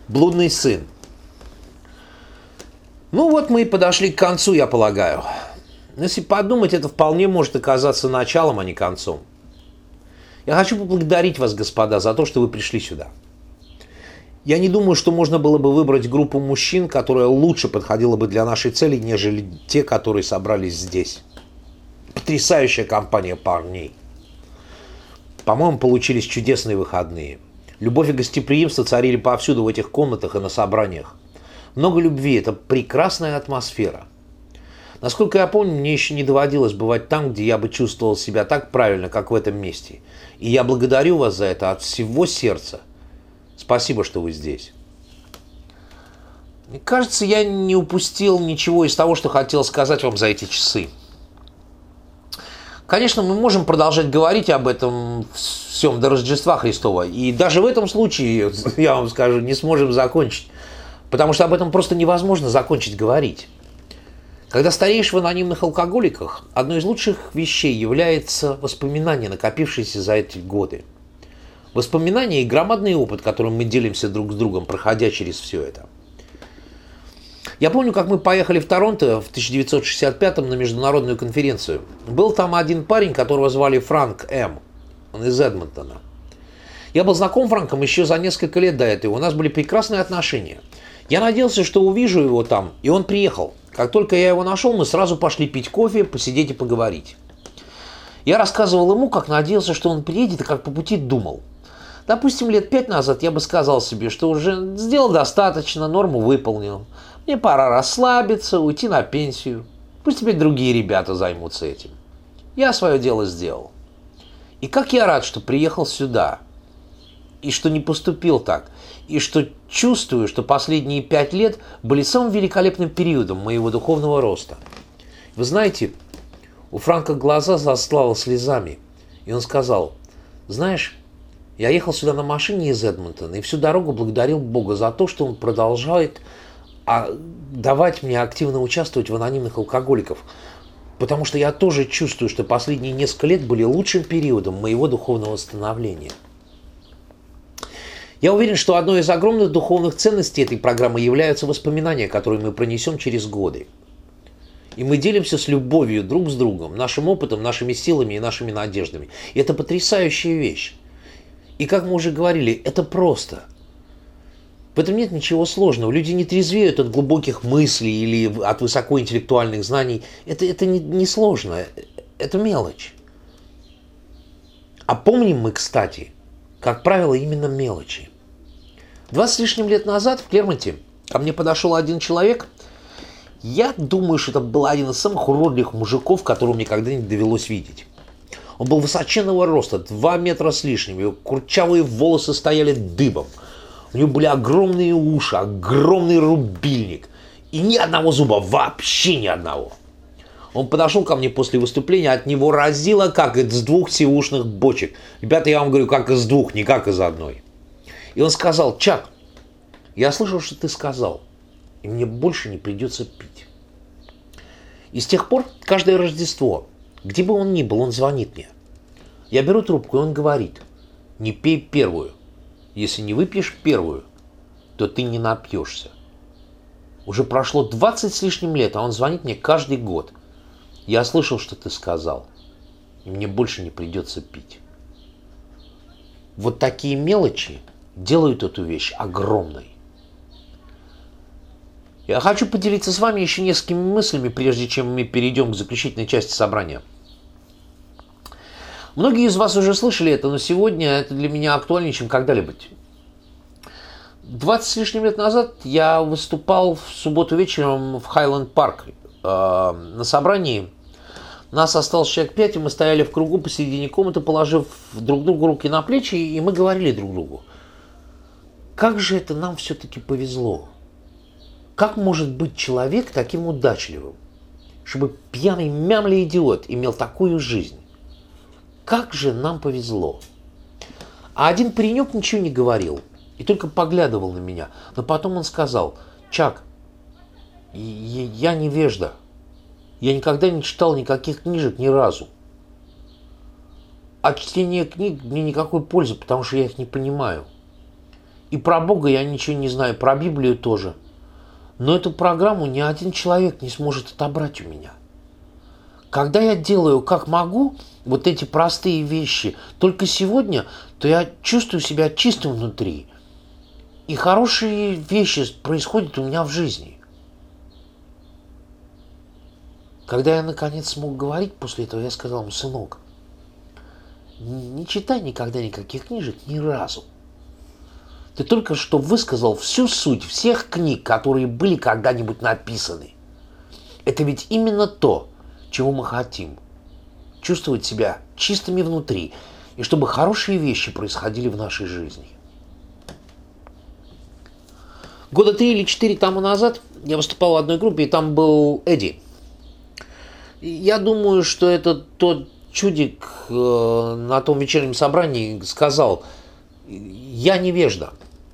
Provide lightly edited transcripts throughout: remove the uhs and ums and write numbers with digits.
Блудный сын. Ну вот мы и подошли к концу, я полагаю. Если подумать, это вполне может оказаться началом, а не концом. Я хочу поблагодарить вас, господа, за то, что вы пришли сюда. Я не думаю, что можно было бы выбрать группу мужчин, которая лучше подходила бы для нашей цели, нежели те, которые собрались здесь. Потрясающая компания парней. По-моему, получились чудесные выходные. Любовь и гостеприимство царили повсюду в этих комнатах и на собраниях. Много любви – это прекрасная атмосфера. Насколько я помню, мне еще не доводилось бывать там, где я бы чувствовал себя так правильно, как в этом месте. И я благодарю вас за это от всего сердца. Спасибо, что вы здесь. Мне кажется, я не упустил ничего из того, что хотел сказать вам за эти часы. Конечно, мы можем продолжать говорить об этом всем до Рождества Христова. И даже в этом случае, я вам скажу, не сможем закончить. Потому что об этом просто невозможно закончить говорить. Когда стареешь в анонимных алкоголиках, одной из лучших вещей является воспоминания, накопившиеся за эти годы. Воспоминания и громадный опыт, которым мы делимся друг с другом, проходя через все это. Я помню, как мы поехали в Торонто в 1965-м на международную конференцию. Был там один парень, которого звали Франк М. Он из Эдмонтона. Я был знаком с Франком еще за несколько лет до этого. У нас были прекрасные отношения. Я надеялся, что увижу его там, и он приехал. Как только я его нашел, мы сразу пошли пить кофе, посидеть и поговорить. Я рассказывал ему, как надеялся, что он приедет, и как по пути думал. Допустим, лет 5 назад я бы сказал себе, что уже сделал достаточно, норму выполнил. Мне пора расслабиться, уйти на пенсию. Пусть теперь другие ребята займутся этим. Я свое дело сделал. И как я рад, что приехал сюда. И что не поступил так. И что чувствую, что последние 5 лет были самым великолепным периодом моего духовного роста. Вы знаете, у Франка глаза застлало слезами. И он сказал: знаешь, я ехал сюда на машине из Эдмонтона и всю дорогу благодарил Бога за то, что он продолжает давать мне активно участвовать в анонимных алкоголиков. Потому что я тоже чувствую, что последние несколько лет были лучшим периодом моего духовного становления. Я уверен, что одной из огромных духовных ценностей этой программы являются воспоминания, которые мы пронесем через годы. И мы делимся с любовью друг с другом, нашим опытом, нашими силами и нашими надеждами. И это потрясающая вещь. И как мы уже говорили, это просто. В этом нет ничего сложного. Люди не трезвеют от глубоких мыслей или от высокоинтеллектуальных знаний. Это не сложно. Это мелочь. А помним мы, кстати, как правило, именно мелочи. 20 с лишним лет назад в Клермонте ко мне подошел один человек. Я думаю, что это был один из самых уродливых мужиков, которого мне когда-нибудь довелось видеть. Он был высоченного роста, 2 метра с лишним, его курчавые волосы стояли дыбом. У него были огромные уши, огромный рубильник. И ни одного зуба, вообще ни одного. Он подошел ко мне после выступления, от него разило, как из 2 сивушных бочек. Ребята, я вам говорю, как из 2, не как из одной. И он сказал: Чак, я слышал, что ты сказал, и мне больше не придется пить. И с тех пор каждое Рождество, где бы он ни был, он звонит мне. Я беру трубку, и он говорит: не пей первую. Если не выпьешь первую, то ты не напьешься. Уже прошло 20 с лишним лет, а он звонит мне каждый год. Я слышал, что ты сказал, и мне больше не придется пить. Вот такие мелочи делают эту вещь огромной. Я хочу поделиться с вами еще несколькими мыслями, прежде чем мы перейдем к заключительной части собрания. Многие из вас уже слышали это, но сегодня это для меня актуальнее, чем когда-либо. 20 с лишним лет назад я выступал в субботу вечером в Хайленд Парк. На собрании нас осталось человек 5, и мы стояли в кругу посередине комнаты, положив друг другу руки на плечи, и мы говорили друг другу: как же это нам все-таки повезло. Как может быть человек таким удачливым, чтобы пьяный мямля-идиот имел такую жизнь? Как же нам повезло. А один паренек ничего не говорил и только поглядывал на меня. Но потом он сказал: Чак, я невежда. Я никогда не читал никаких книжек ни разу. От чтения книг мне никакой пользы, потому что я их не понимаю. И И про Бога я ничего не знаю, про Библию тоже. Но эту программу ни один человек не сможет отобрать у меня. Когда я делаю как могу, вот эти простые вещи, только сегодня, то я чувствую себя чистым внутри. И хорошие вещи происходят у меня в жизни. Когда я наконец смог говорить после этого, я сказал ему: сынок, не читай никогда никаких книжек ни разу. Ты только что высказал всю суть всех книг, которые были когда-нибудь написаны. Это ведь именно то, чего мы хотим. Чувствовать себя чистыми внутри, и чтобы хорошие вещи происходили в нашей жизни. Года 3 или 4 тому назад я выступал в одной группе, и там был Эдди. Я думаю, что это тот чудик на том вечернем собрании сказал: я невежда.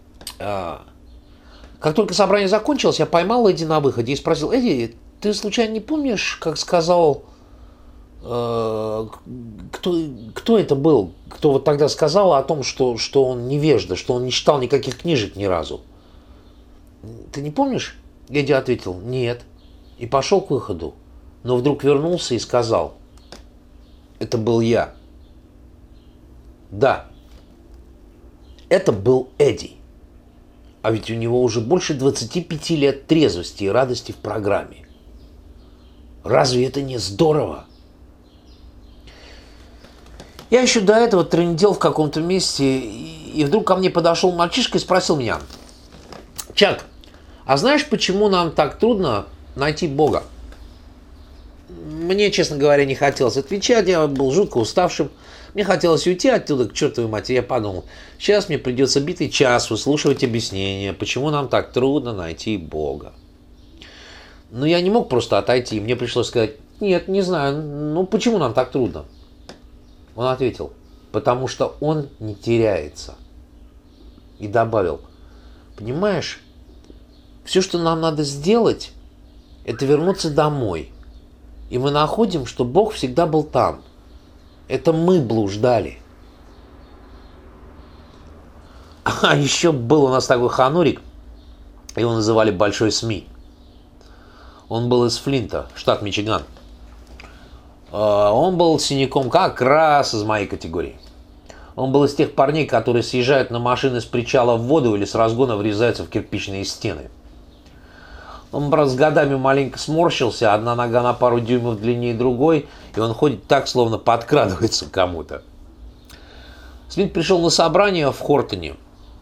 Как только собрание закончилось, я поймал Эдди на выходе и спросил: Эдди, ты случайно не помнишь, как сказал, кто это был, кто вот тогда сказал о том, что он невежда, что он не читал никаких книжек ни разу? Ты не помнишь? Эдди ответил: нет. И пошел к выходу. Но вдруг вернулся и сказал: это был я. Да, это был Эдди. А ведь у него уже больше 25 лет трезвости и радости в программе. Разве это не здорово? Я еще до этого трындел в каком-то месте, и вдруг ко мне подошел мальчишка и спросил меня: Чак, а знаешь, почему нам так трудно найти Бога? Мне, честно говоря, не хотелось отвечать, я был жутко уставшим. Мне хотелось уйти оттуда к чертовой матери. Я подумал: сейчас мне придется битый час выслушивать объяснения, почему нам так трудно найти Бога. Но я не мог просто отойти. Мне пришлось сказать: нет, не знаю, ну почему нам так трудно? Он ответил: потому что он не теряется. И добавил: понимаешь, все, что нам надо сделать, это вернуться домой. И мы находим, что Бог всегда был там. Это мы блуждали. А еще был у нас такой ханурик, его называли Большой СМИ. Он был из Флинта, штат Мичиган. Он был синяком как раз из моей категории. Он был из тех парней, которые съезжают на машины с причала в воду или с разгона врезаются в кирпичные стены. Он, правда, с годами маленько сморщился, одна нога на пару дюймов длиннее другой, и он ходит так, словно подкрадывается к кому-то. Смит пришел на собрание в Хортоне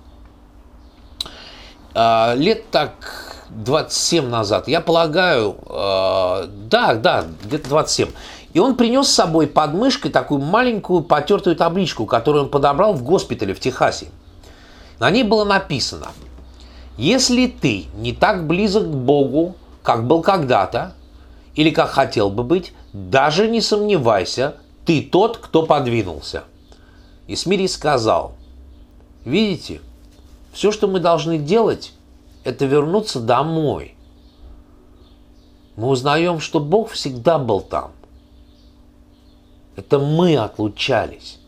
лет так 27 назад, я полагаю, да, где-то 27. И он принес с собой под мышкой такую маленькую потертую табличку, которую он подобрал в госпитале в Техасе. На ней было написано: если ты не так близок к Богу, как был когда-то, или как хотел бы быть, даже не сомневайся, ты тот, кто подвинулся. И Смири сказал: видите, все, что мы должны делать, это вернуться домой. Мы узнаем, что Бог всегда был там. Это мы отлучались.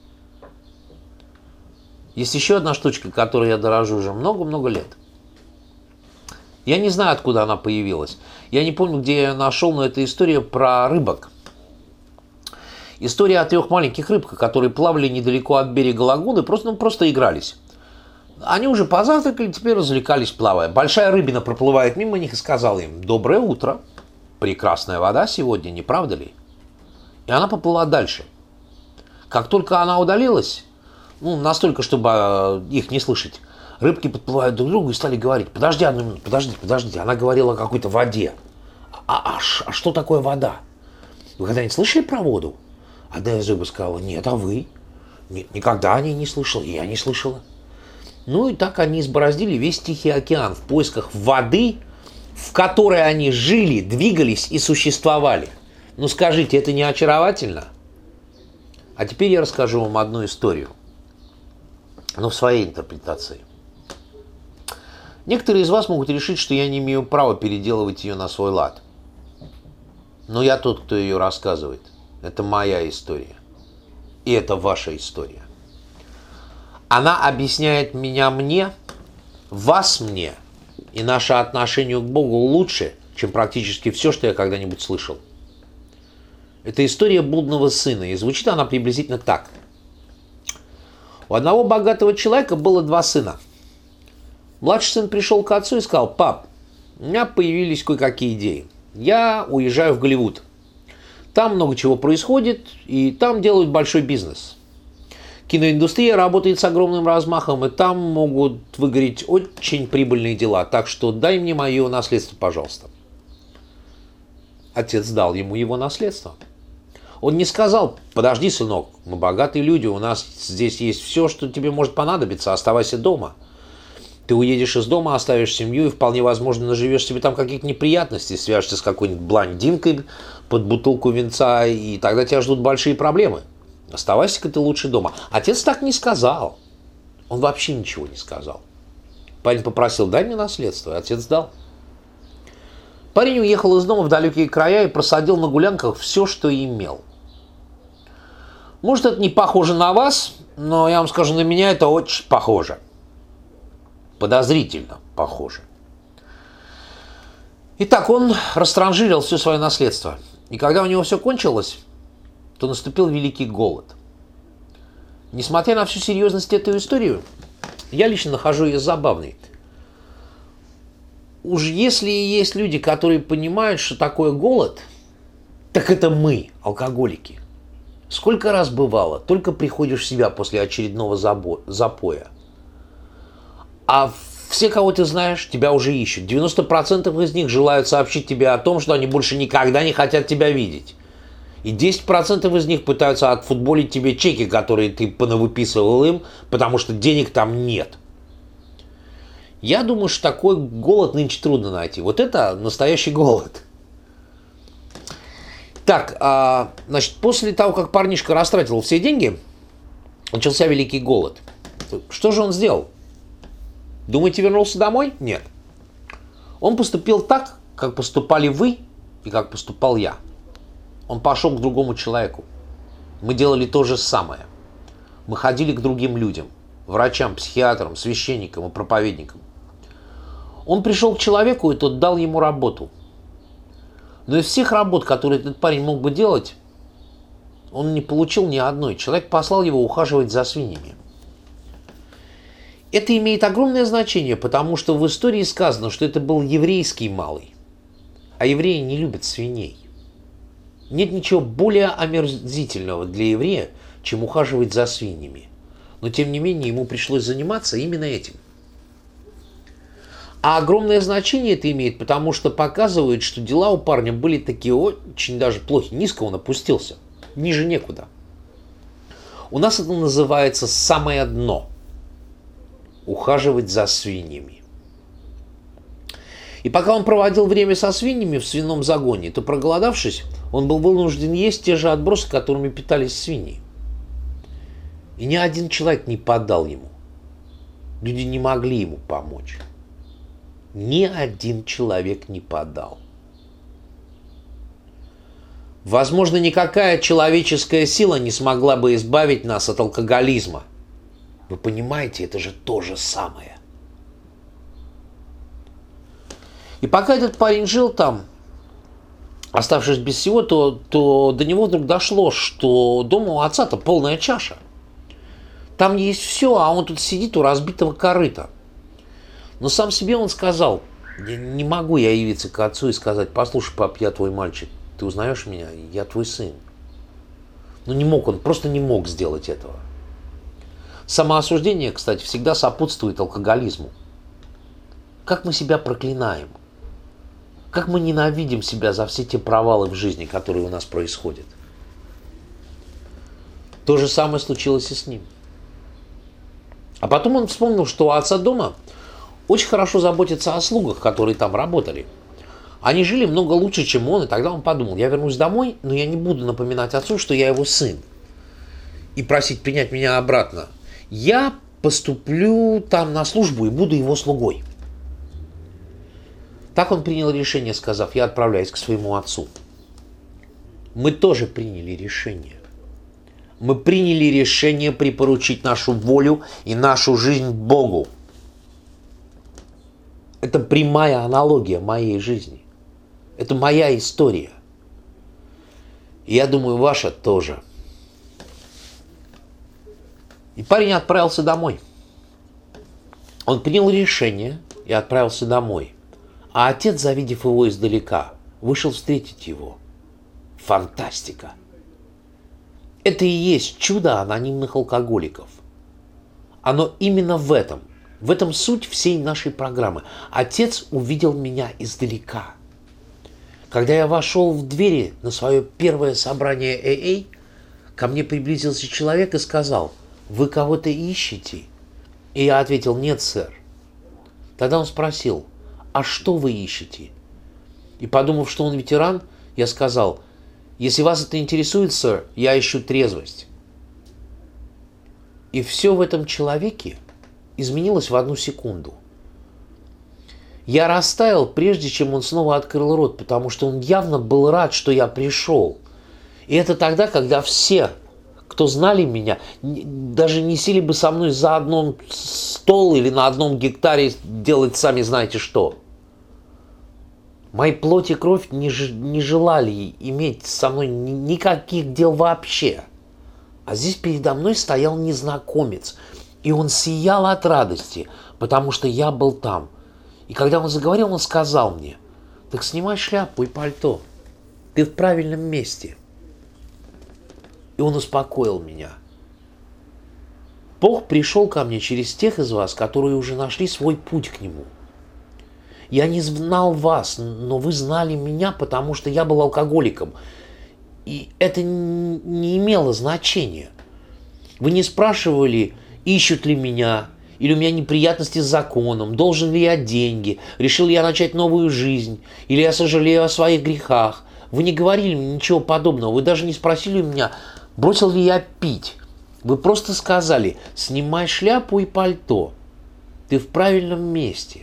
Есть еще одна штучка, которой я дорожу уже много-много лет. Я не знаю, откуда она появилась. Я не помню, где я ее нашел, но это история про рыбок. История о 3 маленьких рыбках, которые плавали недалеко от берега лагуны, просто игрались. Они уже позавтракали, теперь развлекались, плавая. Большая рыбина проплывает мимо них и сказала им: доброе утро. Прекрасная вода сегодня, не правда ли? И она поплыла дальше. Как только она удалилась, настолько, чтобы их не слышать, рыбки подплывают друг к другу и стали говорить: подожди одну минуту, подождите. Она говорила о какой-то воде. А что такое вода? Вы когда-нибудь слышали про воду? Одна из рыбок сказала: нет, а вы? Нет, никогда о ней не слышал, и я не слышала. И так они избороздили весь Тихий океан в поисках воды, в которой они жили, двигались и существовали. Скажите, это не очаровательно? А теперь я расскажу вам одну историю, но в своей интерпретации. Некоторые из вас могут решить, что я не имею права переделывать ее на свой лад. Но я тот, кто ее рассказывает. Это моя история. И это ваша история. Она объясняет меня мне, вас мне и наше отношение к Богу лучше, чем практически все, что я когда-нибудь слышал. Это история блудного сына, и звучит она приблизительно так. У одного богатого человека было 2 сына. Младший сын пришел к отцу и сказал: «Пап, у меня появились кое-какие идеи. Я уезжаю в Голливуд. Там много чего происходит, и там делают большой бизнес. Киноиндустрия работает с огромным размахом, и там могут выгореть очень прибыльные дела, так что дай мне мое наследство, пожалуйста». Отец дал ему его наследство. Он не сказал: «Подожди, сынок, мы богатые люди, у нас здесь есть все, что тебе может понадобиться, оставайся дома». Ты уедешь из дома, оставишь семью и вполне возможно наживешь себе там каких-то неприятностей, свяжешься с какой-нибудь блондинкой под бутылку винца, и тогда тебя ждут большие проблемы. Оставайся-ка ты лучше дома. Отец так не сказал. Он вообще ничего не сказал. Парень попросил: «Дай мне наследство», и отец дал. Парень уехал из дома в далекие края и просадил на гулянках все, что имел. Может, это не похоже на вас, но я вам скажу, на меня это очень похоже. Подозрительно похоже. Итак, он растранжирил все свое наследство. И когда у него все кончилось, то наступил великий голод. Несмотря на всю серьезность эту историю, я лично нахожу ее забавной. Уж если и есть люди, которые понимают, что такое голод, так это мы, алкоголики. Сколько раз бывало, только приходишь в себя после очередного запоя. А все, кого ты знаешь, тебя уже ищут. 90% из них желают сообщить тебе о том, что они больше никогда не хотят тебя видеть. И 10% из них пытаются отфутболить тебе чеки, которые ты понавыписывал им, потому что денег там нет. Я думаю, что такой голод нынче трудно найти. Вот это настоящий голод. Так, значит, после того, как парнишка растратил все деньги, начался великий голод. Что же он сделал? Думаете, вернулся домой? Нет. Он поступил так, как поступали вы и как поступал я. Он пошел к другому человеку. Мы делали то же самое. Мы ходили к другим людям. Врачам, психиатрам, священникам и проповедникам. Он пришел к человеку, и тот дал ему работу. Но из всех работ, которые этот парень мог бы делать, он не получил ни одной. Человек послал его ухаживать за свиньями. Это имеет огромное значение, потому что в истории сказано, что это был еврейский малый. А евреи не любят свиней. Нет ничего более омерзительного для еврея, чем ухаживать за свиньями. Но тем не менее ему пришлось заниматься именно этим. А огромное значение это имеет, потому что показывает, что дела у парня были такие очень даже плохи. Низко он опустился. Ниже некуда. У нас это называется самое дно. Ухаживать за свиньями. И пока он проводил время со свиньями в свином загоне, то, проголодавшись, он был вынужден есть те же отбросы, которыми питались свиньи. И ни один человек не поддал ему. Люди не могли ему помочь. Ни один человек не подал. Возможно, никакая человеческая сила не смогла бы избавить нас от алкоголизма. Вы понимаете, это же то же самое. И пока этот парень жил там, оставшись без всего, то до него вдруг дошло, что дома у отца-то полная чаша. Там есть все, а он тут сидит у разбитого корыта. Но сам себе он сказал: не могу я явиться к отцу и сказать: послушай, пап, я твой мальчик, ты узнаешь меня, я твой сын. Ну не мог он, просто не мог сделать этого. Самоосуждение, кстати, всегда сопутствует алкоголизму. Как мы себя проклинаем. Как мы ненавидим себя за все те провалы в жизни, которые у нас происходят. То же самое случилось и с ним. А потом он вспомнил, что у отца дома очень хорошо заботятся о слугах, которые там работали. Они жили много лучше, чем он, и тогда он подумал: я вернусь домой, но я не буду напоминать отцу, что я его сын, и просить принять меня обратно. Я поступлю там на службу и буду его слугой. Так он принял решение, сказав: я отправляюсь к своему отцу. Мы тоже приняли решение. Мы приняли решение припоручить нашу волю и нашу жизнь Богу. Это прямая аналогия моей жизни. Это моя история. И я думаю, ваша тоже. И парень отправился домой. Он принял решение и отправился домой. А отец, завидев его издалека, вышел встретить его. Фантастика! Это и есть чудо анонимных алкоголиков. Оно именно в этом. В этом суть всей нашей программы. Отец увидел меня издалека. Когда я вошел в двери на свое первое собрание АА, ко мне приблизился человек и сказал: «Вы кого-то ищете?» И я ответил: «Нет, сэр». Тогда он спросил: «А что вы ищете?» И подумав, что он ветеран, я сказал: «Если вас это интересует, сэр, я ищу трезвость». И все в этом человеке изменилось в одну секунду. Я растаял, прежде чем он снова открыл рот, потому что он явно был рад, что я пришел. И это тогда, когда все, кто знали меня, даже не сели бы со мной за одном стол или на одном гектаре делать сами знаете что. Мои плоть и кровь не желали иметь со мной никаких дел вообще. А здесь передо мной стоял незнакомец, и он сиял от радости, потому что я был там. И когда он заговорил, он сказал мне: «Так снимай шляпу и пальто, ты в правильном месте». И он успокоил меня. Бог пришел ко мне через тех из вас, которые уже нашли свой путь к Нему. Я не знал вас, но вы знали меня, потому что я был алкоголиком. И это не имело значения. Вы не спрашивали, ищут ли меня, или у меня неприятности с законом, должен ли я деньги, решил ли я начать новую жизнь, или я сожалею о своих грехах. Вы не говорили мне ничего подобного, вы даже не спросили меня, бросил ли я пить. Вы просто сказали: «Снимай шляпу и пальто, ты в правильном месте».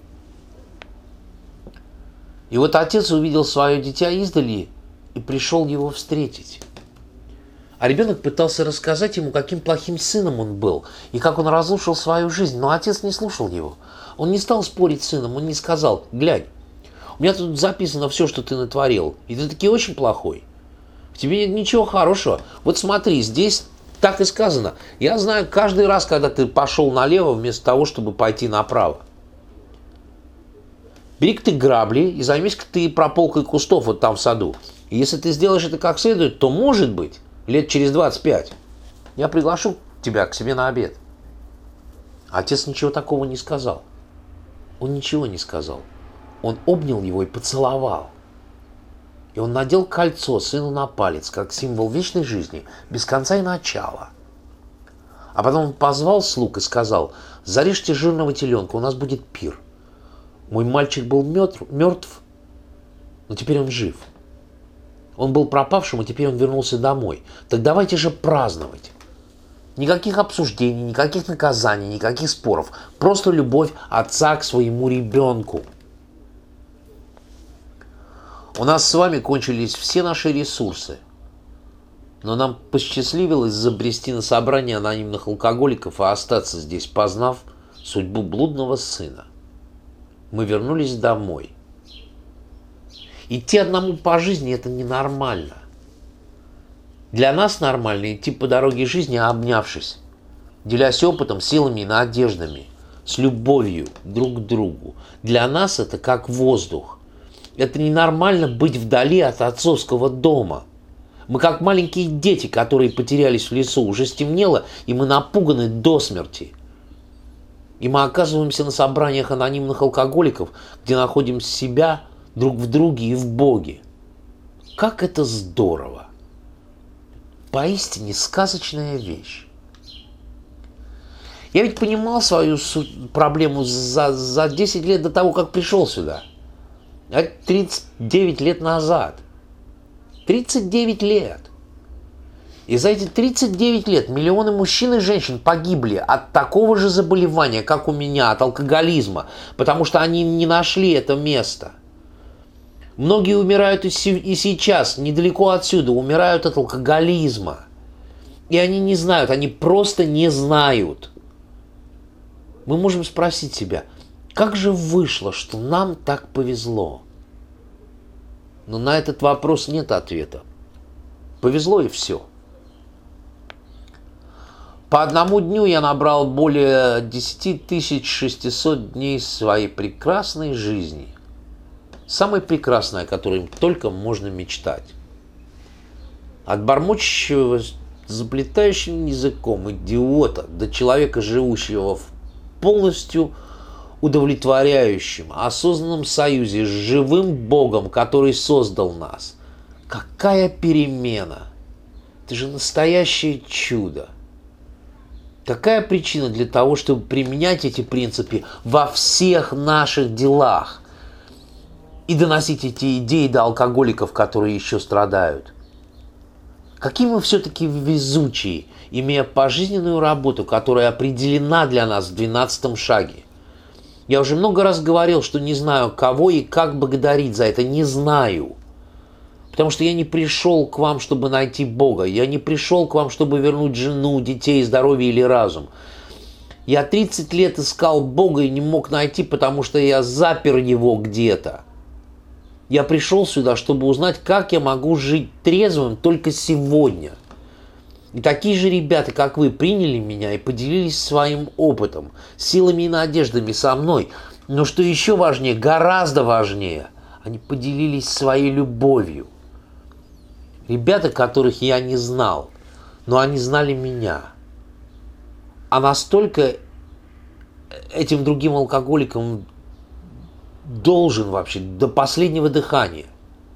И вот отец увидел свое дитя издали и пришел его встретить. А ребенок пытался рассказать ему, каким плохим сыном он был, и как он разрушил свою жизнь, но отец не слушал его. Он не стал спорить с сыном, он не сказал: «Глянь, у меня тут записано все, что ты натворил, и ты таки очень плохой. В тебе нет ничего хорошего. Вот смотри, здесь так и сказано. Я знаю каждый раз, когда ты пошел налево вместо того, чтобы пойти направо. Бери-ка ты грабли и займись-ка ты прополкой кустов вот там в саду. И если ты сделаешь это как следует, то, может быть, лет через 25 я приглашу тебя к себе на обед». Отец ничего такого не сказал. Он ничего не сказал. Он обнял его и поцеловал. И он надел кольцо сыну на палец, как символ вечной жизни, без конца и начала. А потом он позвал слуг и сказал: «Зарежьте жирного теленка, у нас будет пир. Мой мальчик был мертв, но теперь он жив. Он был пропавшим, и теперь он вернулся домой. Так давайте же праздновать. Никаких обсуждений, никаких наказаний, никаких споров. Просто любовь отца к своему ребенку». У нас с вами кончились все наши ресурсы. Но нам посчастливилось забрести на собрание анонимных алкоголиков и остаться здесь, познав судьбу блудного сына. Мы вернулись домой. Идти одному по жизни – это ненормально. Для нас нормально идти по дороге жизни, обнявшись, делясь опытом, силами и надеждами, с любовью друг к другу. Для нас это как воздух. Это ненормально быть вдали от отцовского дома. Мы как маленькие дети, которые потерялись в лесу. Уже стемнело, и мы напуганы до смерти. И мы оказываемся на собраниях анонимных алкоголиков, где находим себя друг в друге и в Боге. Как это здорово! Поистине сказочная вещь. Я ведь понимал свою проблему за 10 лет до того, как пришел сюда. 39 лет назад. 39 лет. И за эти 39 лет миллионы мужчин и женщин погибли от такого же заболевания, как у меня, от алкоголизма, потому что они не нашли это место. Многие умирают и сейчас, недалеко отсюда, умирают от алкоголизма. И они не знают, они просто не знают. Мы можем спросить себя: Как же вышло, что нам так повезло? Но на этот вопрос нет ответа. Повезло и все. По одному дню я набрал более 10 600 дней своей прекрасной жизни. Самой прекрасной, о которой только можно мечтать. От бормочущего заплетающим языком идиота до человека, живущего в полностью удовлетворяющем, осознанном союзе с живым Богом, который создал нас. Какая перемена! Это же настоящее чудо! Какая причина для того, чтобы применять эти принципы во всех наших делах и доносить эти идеи до алкоголиков, которые еще страдают? Какие мы все-таки везучие, имея пожизненную работу, которая определена для нас в 12 шаге. Я уже много раз говорил, что не знаю, кого и как благодарить за это. Не знаю. Потому что я не пришел к вам, чтобы найти Бога. Я не пришел к вам, чтобы вернуть жену, детей, здоровье или разум. Я 30 лет искал Бога и не мог найти, потому что я запер его где-то. Я пришел сюда, чтобы узнать, как я могу жить трезвым только сегодня. И такие же ребята, как вы, приняли меня и поделились своим опытом, силами и надеждами со мной. Но что еще важнее, гораздо важнее, они поделились своей любовью. Ребята, которых я не знал, но они знали меня. А настолько этим другим алкоголикам должен вообще до последнего дыхания.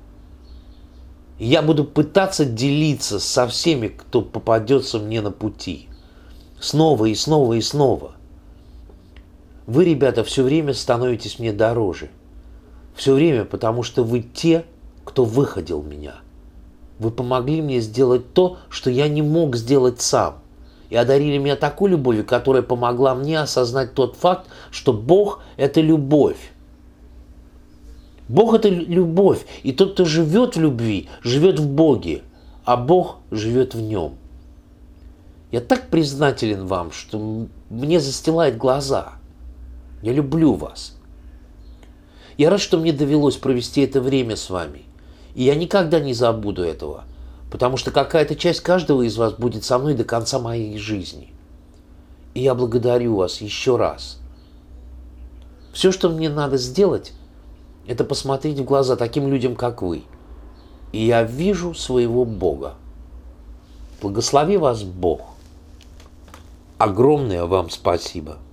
Я буду пытаться делиться со всеми, кто попадется мне на пути. Снова и снова и снова. Вы, ребята, все время становитесь мне дороже. Все время, потому что вы те, кто выходил меня. Вы помогли мне сделать то, что я не мог сделать сам. И одарили меня такой любовью, которая помогла мне осознать тот факт, что Бог – это любовь. Бог – это любовь, и тот, кто живет в любви, живет в Боге, а Бог живет в нем. Я так признателен вам, что мне застилает глаза. Я люблю вас. Я рад, что мне довелось провести это время с вами, и я никогда не забуду этого, потому что какая-то часть каждого из вас будет со мной до конца моей жизни. И я благодарю вас еще раз. Все, что мне надо сделать, это посмотреть в глаза таким людям, как вы. И я вижу своего Бога. Благослови вас Бог. Огромное вам спасибо.